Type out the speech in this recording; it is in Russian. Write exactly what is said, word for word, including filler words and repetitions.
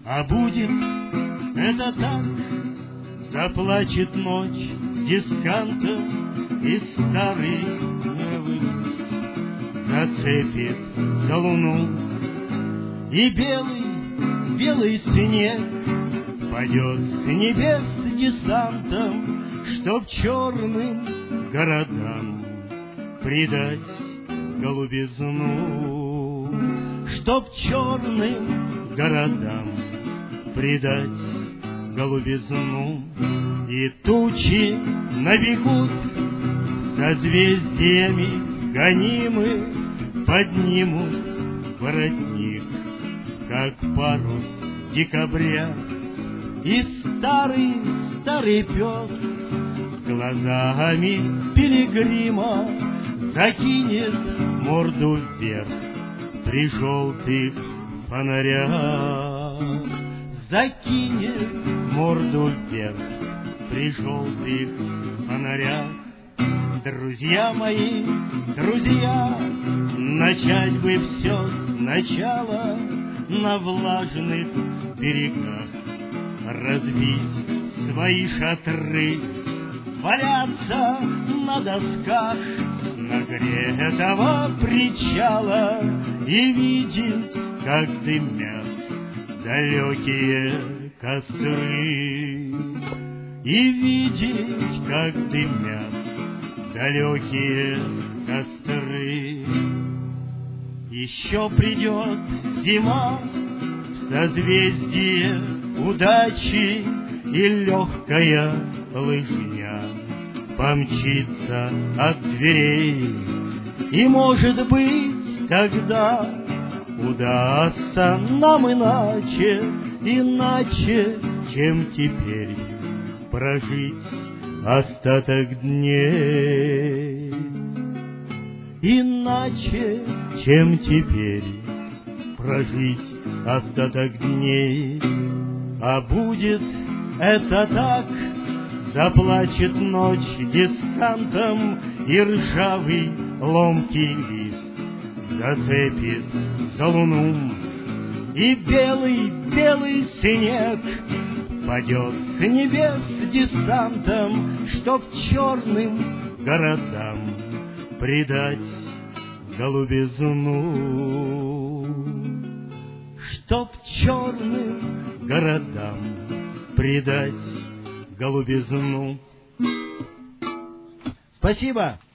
А будет это так, заплачет ночь дискантом, и старый Невы зацепит за луну, и белый, белый снег падет с небес десантом, чтоб черным городам придать голубизну, чтоб черным городам придать голубизну. И тучи набегут созвездиями гонимы, поднимут воротник, как парус декабря, и старый, старый пес глазами пилигрима закинет морду вверх при желтых фонарях, закинет морду вверх при желтых фонарях. Друзья мои, друзья, начать бы все сначала, на влажных берегах разбить свои шатры, валяться на досках нагретого причала и видеть, как дымят далекие костры, и видеть, как дымят далекие костры. Еще придет зима в созвездие удачи, и легкая лыжня помчится от дверей, и, может быть, тогда удастся нам иначе, иначе, чем теперь, прожить остаток дней, иначе, чем теперь, прожить остаток дней. А будет это так, заплачет ночь дискантом, и ржавый ломкий лист зацепит за луну, и белый, белый снег падет с небес десантом, чтоб черным городам придать голубизну, чтоб черным городам придать голубизну. Спасибо.